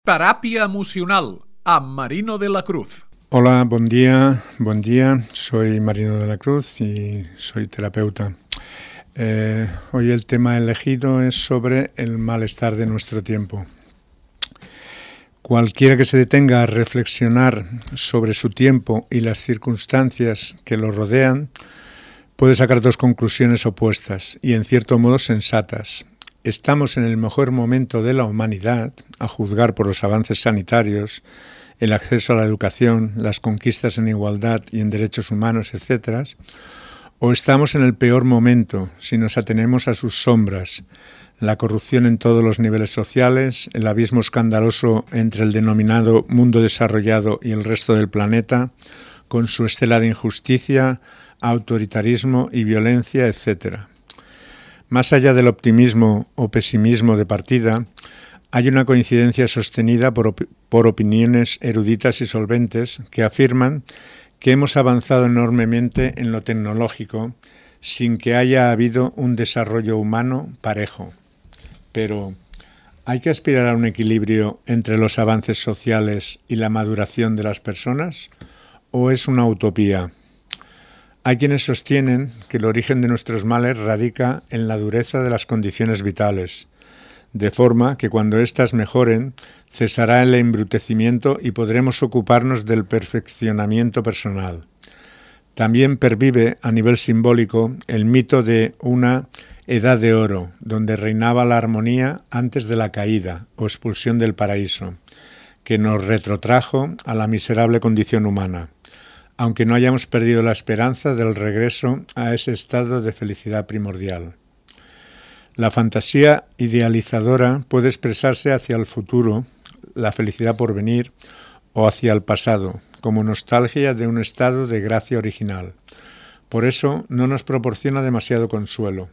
Teràpia emocional amb Marino de la Cruz. Hola, buen día. Soy Marino de la Cruz y soy terapeuta. Hoy el tema elegido es sobre el malestar de nuestro tiempo. Cualquiera que se detenga a reflexionar sobre su tiempo y las circunstancias que lo rodean puede sacar dos conclusiones opuestas y en cierto modo sensatas. Estamos en el mejor momento de la humanidad, a juzgar por los avances sanitarios, el acceso a la educación, las conquistas en igualdad y en derechos humanos, etc., o estamos en el peor momento si nos atenemos a sus sombras, la corrupción en todos los niveles sociales, el abismo escandaloso entre el denominado mundo desarrollado y el resto del planeta, con su estela de injusticia, autoritarismo y violencia, etc. Más allá del optimismo o pesimismo de partida, hay una coincidencia sostenida por opiniones eruditas y solventes que afirman que hemos avanzado enormemente en lo tecnológico sin que haya habido un desarrollo humano parejo. Pero, ¿hay que aspirar a un equilibrio entre los avances sociales y la maduración de las personas? ¿O es una utopía? Hay quienes sostienen que el origen de nuestros males radica en la dureza de las condiciones vitales, de forma que cuando éstas mejoren, cesará el embrutecimiento y podremos ocuparnos del perfeccionamiento personal. También pervive a nivel simbólico el mito de una edad de oro, donde reinaba la armonía antes de la caída o expulsión del paraíso, que nos retrotrajo a la miserable condición humana, aunque no hayamos perdido la esperanza del regreso a ese estado de felicidad primordial. La fantasía idealizadora puede expresarse hacia el futuro, la felicidad por venir, o hacia el pasado, como nostalgia de un estado de gracia original. Por eso no nos proporciona demasiado consuelo.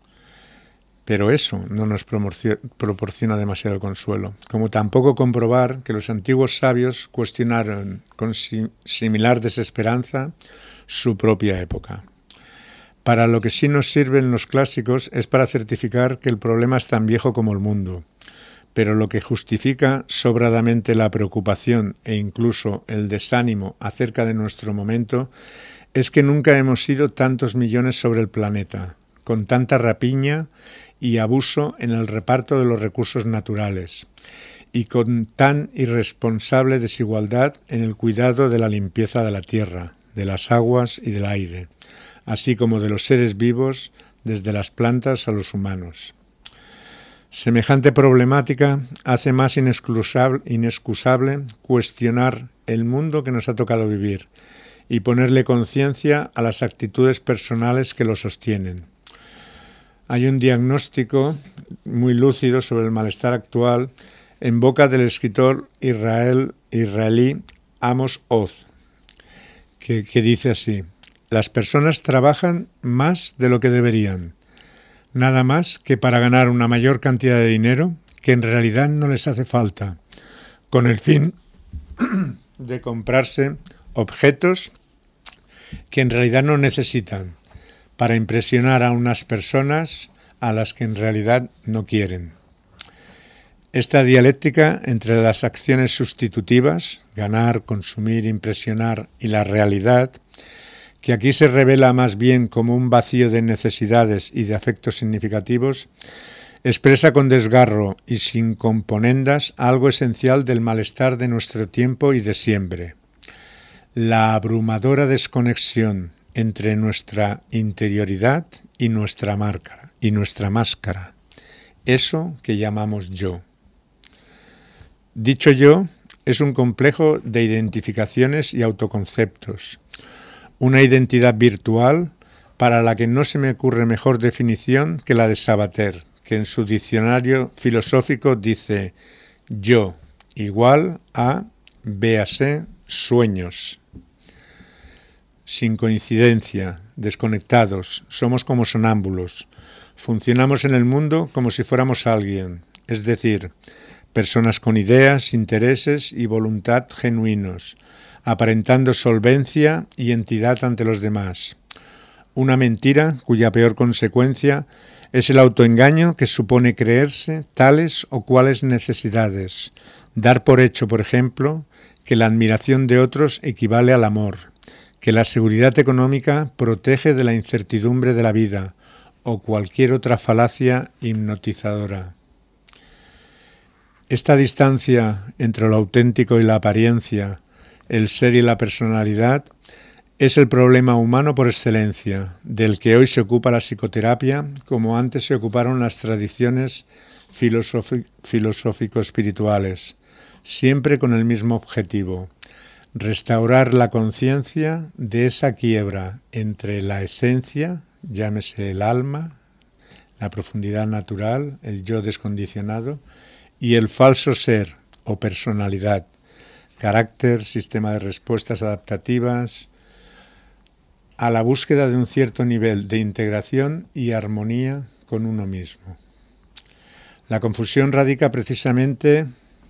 Pero eso no nos proporciona demasiado consuelo, como tampoco comprobar que los antiguos sabios cuestionaron con similar desesperanza su propia época. Para lo que sí nos sirven los clásicos es para certificar que el problema es tan viejo como el mundo, pero lo que justifica sobradamente la preocupación e incluso el desánimo acerca de nuestro momento es que nunca hemos sido tantos millones sobre el planeta, con tanta rapiña y abuso en el reparto de los recursos naturales, y con tan irresponsable desigualdad en el cuidado de la limpieza de la tierra, de las aguas y del aire, así como de los seres vivos, desde las plantas a los humanos. Semejante problemática hace más inexcusable cuestionar el mundo que nos ha tocado vivir y ponerle conciencia a las actitudes personales que lo sostienen. Hay un diagnóstico muy lúcido sobre el malestar actual en boca del escritor israelí Amos Oz, que dice así: las personas trabajan más de lo que deberían, nada más que para ganar una mayor cantidad de dinero que en realidad no les hace falta, con el fin de comprarse objetos que en realidad no necesitan, para impresionar a unas personas a las que en realidad no quieren. Esta dialéctica entre las acciones sustitutivas, ganar, consumir, impresionar, y la realidad, que aquí se revela más bien como un vacío de necesidades y de afectos significativos, expresa con desgarro y sin componendas algo esencial del malestar de nuestro tiempo y de siempre: la abrumadora desconexión entre nuestra interioridad y nuestra máscara, eso que llamamos yo. Dicho yo es un complejo de identificaciones y autoconceptos, una identidad virtual para la que no se me ocurre mejor definición que la de Sabater, que en su diccionario filosófico dice: yo igual a, véase, sueños. Sin coincidencia, desconectados, somos como sonámbulos. Funcionamos en el mundo como si fuéramos alguien, es decir, personas con ideas, intereses y voluntad genuinos, aparentando solvencia y entidad ante los demás. Una mentira cuya peor consecuencia Es el autoengaño que supone creerse tales o cuales necesidades, dar por hecho, por ejemplo, que la admiración de otros equivale al amor, que la seguridad económica protege de la incertidumbre de la vida o cualquier otra falacia hipnotizadora. Esta distancia entre lo auténtico y la apariencia, el ser y la personalidad, es el problema humano por excelencia, del que hoy se ocupa la psicoterapia, como antes se ocuparon las tradiciones filosófico-espirituales, siempre con el mismo objetivo: restaurar la conciencia de esa quiebra entre la esencia, llámese el alma, la profundidad natural, el yo descondicionado, y el falso ser o personalidad, carácter, sistema de respuestas adaptativas, a la búsqueda de un cierto nivel de integración y armonía con uno mismo. La confusión radica precisamente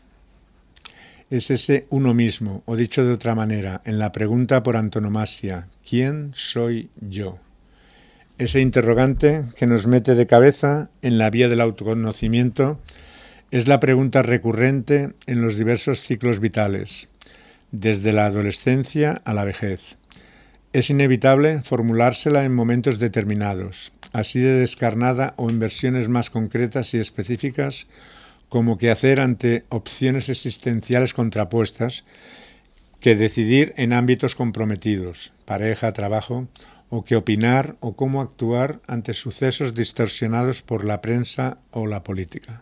es ese uno mismo, o dicho de otra manera, en la pregunta por antonomasia: ¿quién soy yo? Ese interrogante que nos mete de cabeza en la vía del autoconocimiento es la pregunta recurrente en los diversos ciclos vitales, desde la adolescencia a la vejez. Es inevitable formulársela en momentos determinados, así de descarnada o en versiones más concretas y específicas, como que hacer ante opciones existenciales contrapuestas, que decidir en ámbitos comprometidos, pareja, trabajo, o que opinar o cómo actuar ante sucesos distorsionados por la prensa o la política.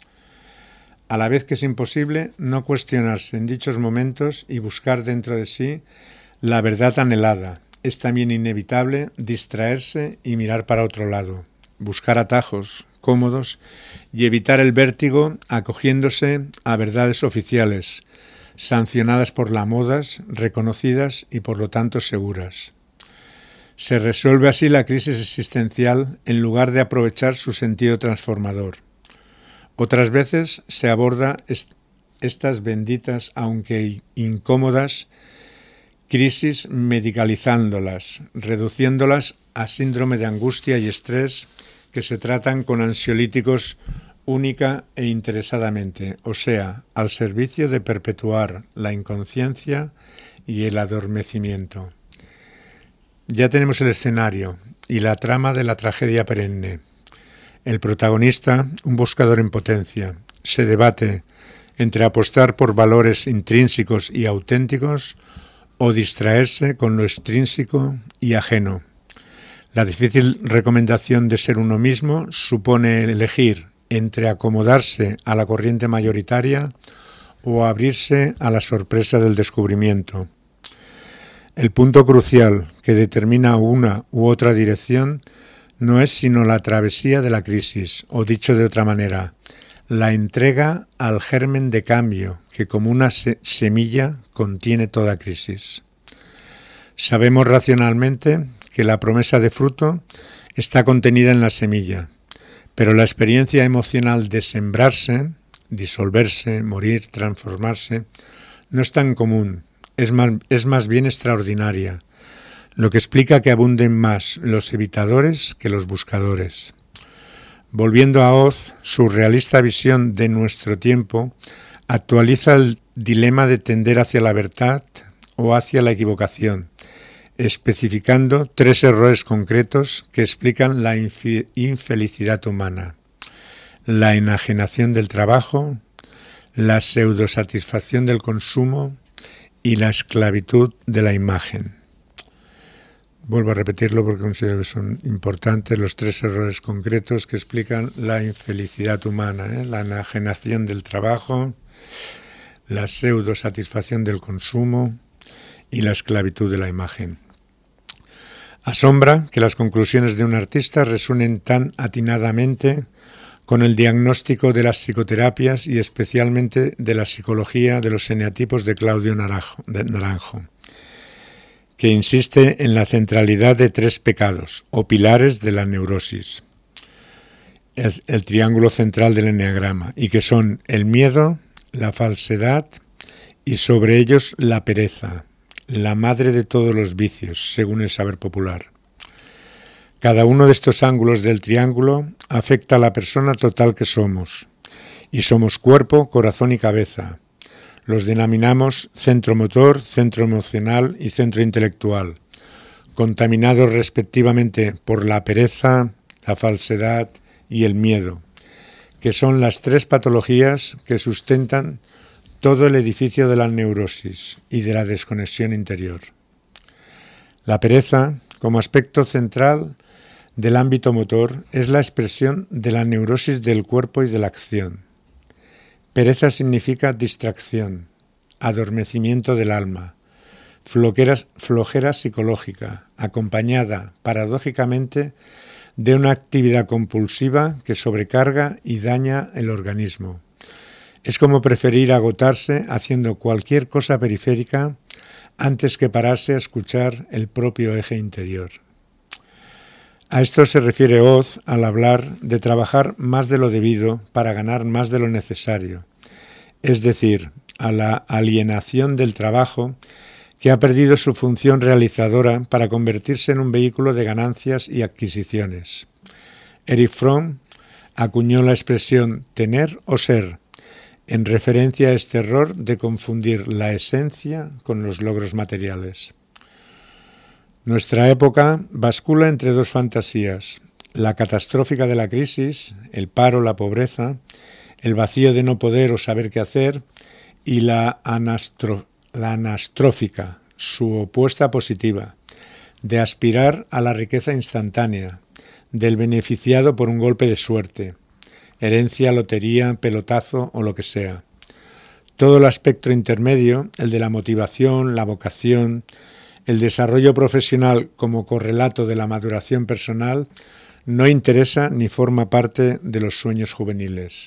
A la vez que es imposible no cuestionarse en dichos momentos y buscar dentro de sí la verdad anhelada, es también inevitable distraerse y mirar para otro lado, buscar atajos cómodos y evitar el vértigo acogiéndose a verdades oficiales, sancionadas por las modas, reconocidas y por lo tanto seguras. Se resuelve así la crisis existencial en lugar de aprovechar su sentido transformador. Otras veces se aborda estas benditas, aunque incómodas, crisis medicalizándolas, reduciéndolas a síndrome de angustia y estrés que se tratan con ansiolíticos única e interesadamente, o sea, al servicio de perpetuar la inconsciencia y el adormecimiento. Ya tenemos el escenario y la trama de la tragedia perenne. El protagonista, un buscador en potencia, se debate entre apostar por valores intrínsecos y auténticos o distraerse con lo extrínseco y ajeno. La difícil recomendación de ser uno mismo supone elegir entre acomodarse a la corriente mayoritaria o abrirse a la sorpresa del descubrimiento. El punto crucial que determina una u otra dirección no es sino la travesía de la crisis, o dicho de otra manera, la entrega al germen de cambio que como una semilla contiene toda crisis. Sabemos racionalmente que la promesa de fruto está contenida en la semilla, pero la experiencia emocional de sembrarse, disolverse, morir, transformarse, no es tan común, es más bien extraordinaria, lo que explica que abunden más los evitadores que los buscadores. Volviendo a Oz, su realista visión de nuestro tiempo actualiza el dilema de tender hacia la verdad o hacia la equivocación, especificando 3 errores concretos que explican la infelicidad humana: la enajenación del trabajo, la pseudosatisfacción del consumo y la esclavitud de la imagen. Vuelvo a repetirlo porque considero que son importantes los 3 errores concretos que explican la infelicidad humana: la enajenación del trabajo, la pseudosatisfacción del consumo y la esclavitud de la imagen. Asombra que las conclusiones de un artista resuenen tan atinadamente con el diagnóstico de las psicoterapias y especialmente de la psicología de los eneatipos de Claudio Naranjo, que insiste en la centralidad de 3 pecados o pilares de la neurosis, el triángulo central del eneagrama, y que son el miedo, la falsedad y sobre ellos la pereza, la madre de todos los vicios, según el saber popular. Cada uno de estos ángulos del triángulo afecta a la persona total que somos, y somos cuerpo, corazón y cabeza. Los denominamos centro motor, centro emocional y centro intelectual, contaminados respectivamente por la pereza, la falsedad y el miedo, que son las tres patologías que sustentan todo el edificio de la neurosis y de la desconexión interior. La pereza, como aspecto central del ámbito motor, es la expresión de la neurosis del cuerpo y de la acción. Pereza significa distracción, adormecimiento del alma, flojera psicológica, acompañada, paradójicamente, de una actividad compulsiva que sobrecarga y daña el organismo. Es como preferir agotarse haciendo cualquier cosa periférica antes que pararse a escuchar el propio eje interior. A esto se refiere Oz al hablar de trabajar más de lo debido para ganar más de lo necesario, es decir, a la alienación del trabajo que ha perdido su función realizadora para convertirse en un vehículo de ganancias y adquisiciones. Erich Fromm acuñó la expresión tener o ser, en referencia a este error de confundir la esencia con los logros materiales. Nuestra época bascula entre dos fantasías, la catastrófica de la crisis, el paro, la pobreza, el vacío de no poder o saber qué hacer, y la anastrófica, su opuesta positiva, de aspirar a la riqueza instantánea, del beneficiado por un golpe de suerte, herencia, lotería, pelotazo o lo que sea. Todo el aspecto intermedio, el de la motivación, la vocación, el desarrollo profesional como correlato de la maduración personal, no interesa ni forma parte de los sueños juveniles.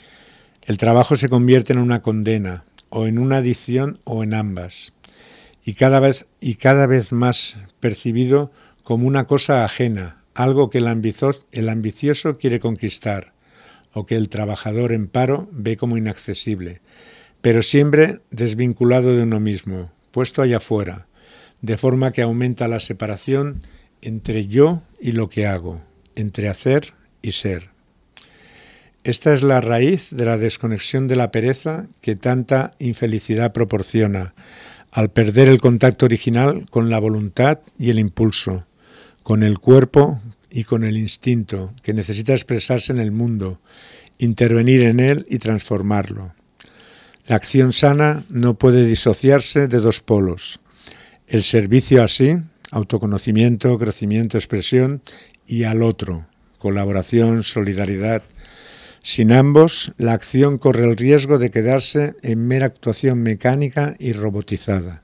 El trabajo se convierte en una condena, o en una adicción o en ambas, y cada vez más percibido como una cosa ajena, algo que el ambicioso quiere conquistar, o que el trabajador en paro ve como inaccesible, pero siempre desvinculado de uno mismo, puesto allá afuera, de forma que aumenta la separación entre yo y lo que hago, entre hacer y ser. Esta es la raíz de la desconexión de la pereza que tanta infelicidad proporciona, al perder el contacto original con la voluntad y el impulso, con el cuerpo y con el instinto que necesita expresarse en el mundo, intervenir en él y transformarlo. La acción sana no puede disociarse de dos polos. El servicio a sí, autoconocimiento, crecimiento, expresión, y al otro, colaboración, solidaridad. Sin ambos, la acción corre el riesgo de quedarse en mera actuación mecánica y robotizada.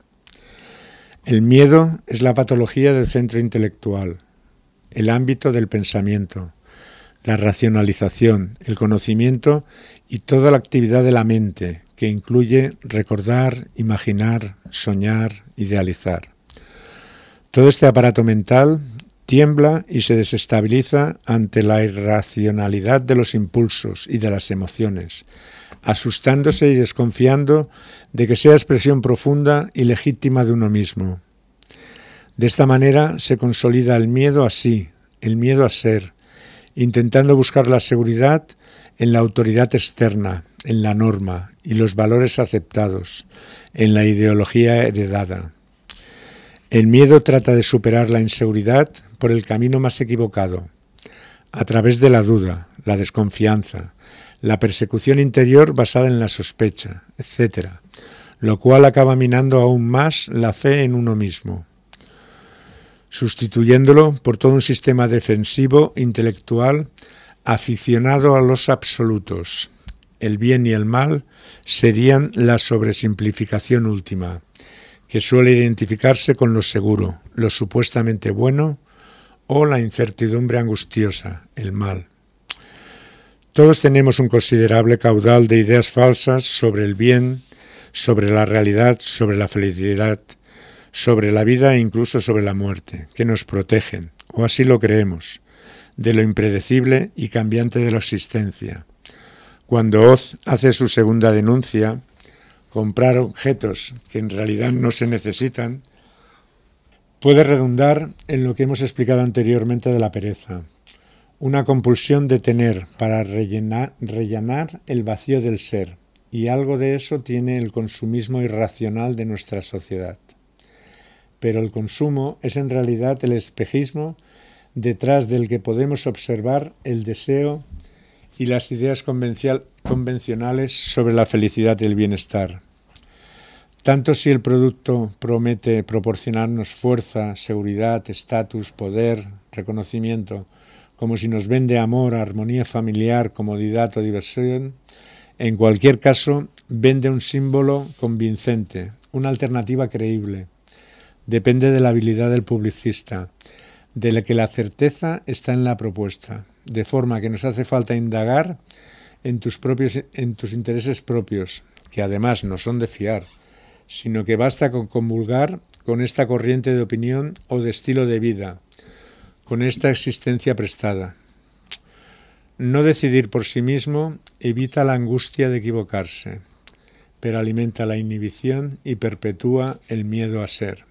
El miedo es la patología del centro intelectual, el ámbito del pensamiento, la racionalización, el conocimiento y toda la actividad de la mente, que incluye recordar, imaginar, soñar, idealizar. Todo este aparato mental tiembla y se desestabiliza ante la irracionalidad de los impulsos y de las emociones, asustándose y desconfiando de que sea expresión profunda y legítima de uno mismo. De esta manera se consolida el miedo a sí, el miedo a ser, intentando buscar la seguridad en la autoridad externa, en la norma y los valores aceptados, en la ideología heredada. El miedo trata de superar la inseguridad por el camino más equivocado, a través de la duda, la desconfianza, la persecución interior basada en la sospecha, etc., lo cual acaba minando aún más la fe en uno mismo, sustituyéndolo por todo un sistema defensivo intelectual aficionado a los absolutos. El bien y el mal serían la sobresimplificación última, que suele identificarse con lo seguro, lo supuestamente bueno, o la incertidumbre angustiosa, el mal. Todos tenemos un considerable caudal de ideas falsas sobre el bien, sobre la realidad, sobre la felicidad, sobre la vida e incluso sobre la muerte, que nos protegen, o así lo creemos, de lo impredecible y cambiante de la existencia. Cuando Oz hace su segunda denuncia, comprar objetos que en realidad no se necesitan, puede redundar en lo que hemos explicado anteriormente de la pereza, una compulsión de tener para rellenar el vacío del ser, y algo de eso tiene el consumismo irracional de nuestra sociedad. Pero el consumo es en realidad el espejismo detrás del que podemos observar el deseo y las ideas convencionales sobre la felicidad y el bienestar. Tanto si el producto promete proporcionarnos fuerza, seguridad, estatus, poder, reconocimiento, como si nos vende amor, armonía familiar, comodidad o diversión, en cualquier caso vende un símbolo convincente, una alternativa creíble. Depende de la habilidad del publicista, de la que la certeza está en la propuesta, de forma que nos hace falta indagar en tus intereses propios, que además no son de fiar, sino que basta con comulgar con esta corriente de opinión o de estilo de vida, con esta existencia prestada. No decidir por sí mismo evita la angustia de equivocarse, pero alimenta la inhibición y perpetúa el miedo a ser.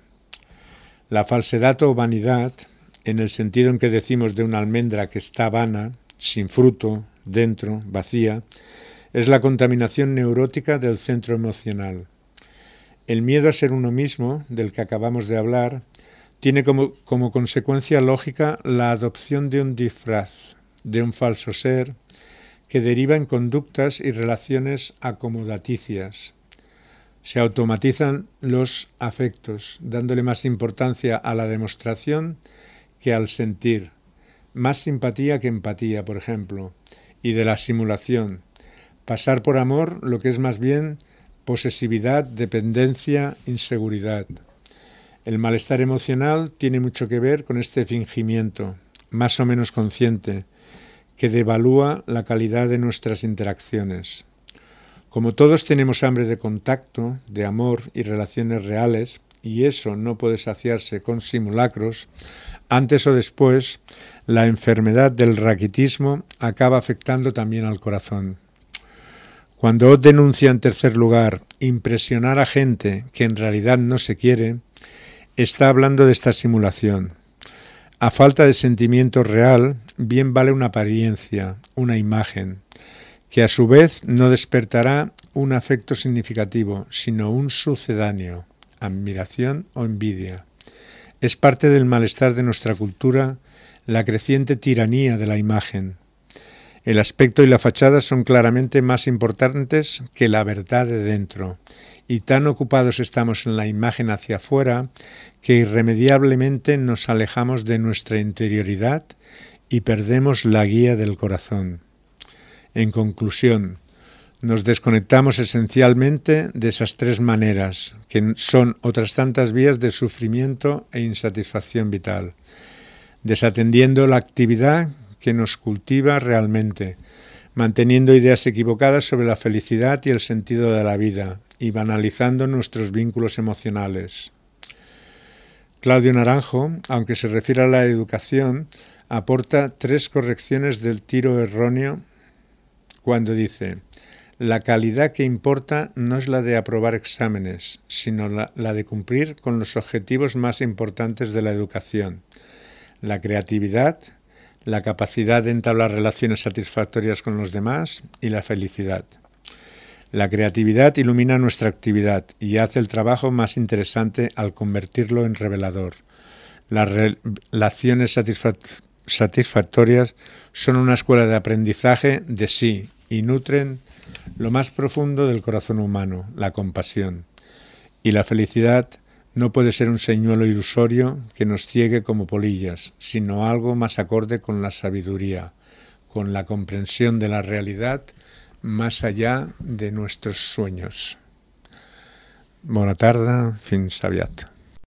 La falsedad o vanidad, en el sentido en que decimos de una almendra que está vana, sin fruto, dentro, vacía, es la contaminación neurótica del centro emocional. El miedo a ser uno mismo, del que acabamos de hablar, tiene como consecuencia lógica la adopción de un disfraz, de un falso ser, que deriva en conductas y relaciones acomodaticias. Se automatizan los afectos, dándole más importancia a la demostración que al sentir, más simpatía que empatía, por ejemplo, y de la simulación, pasar por amor lo que es más bien posesividad, dependencia, inseguridad. El malestar emocional tiene mucho que ver con este fingimiento, más o menos consciente, que devalúa la calidad de nuestras interacciones. Como todos tenemos hambre de contacto, de amor y relaciones reales, y eso no puede saciarse con simulacros, antes o después la enfermedad del raquitismo acaba afectando también al corazón. Cuando Ott denuncia en tercer lugar impresionar a gente que en realidad no se quiere, está hablando de esta simulación. A falta de sentimiento real, bien vale una apariencia, una imagen, que a su vez no despertará un afecto significativo, sino un sucedáneo, admiración o envidia. Es parte del malestar de nuestra cultura la creciente tiranía de la imagen. El aspecto y la fachada son claramente más importantes que la verdad de dentro, y tan ocupados estamos en la imagen hacia afuera que irremediablemente nos alejamos de nuestra interioridad y perdemos la guía del corazón. En conclusión, nos desconectamos esencialmente de esas tres maneras, que son otras tantas vías de sufrimiento e insatisfacción vital, desatendiendo la actividad que nos cultiva realmente, manteniendo ideas equivocadas sobre la felicidad y el sentido de la vida, y banalizando nuestros vínculos emocionales. Claudio Naranjo, aunque se refiere a la educación, aporta 3 correcciones del tiro erróneo cuando dice: la calidad que importa no es la de aprobar exámenes, sino la de cumplir con los objetivos más importantes de la educación: la creatividad, la capacidad de entablar relaciones satisfactorias con los demás y la felicidad. La creatividad ilumina nuestra actividad y hace el trabajo más interesante al convertirlo en revelador. Las relaciones satisfactorias son una escuela de aprendizaje de sí y nutren lo más profundo del corazón humano, la compasión. Y la felicidad no puede ser un señuelo ilusorio que nos ciegue como polillas, sino algo más acorde con la sabiduría, con la comprensión de la realidad más allá de nuestros sueños. Bona tarda, fins aviat.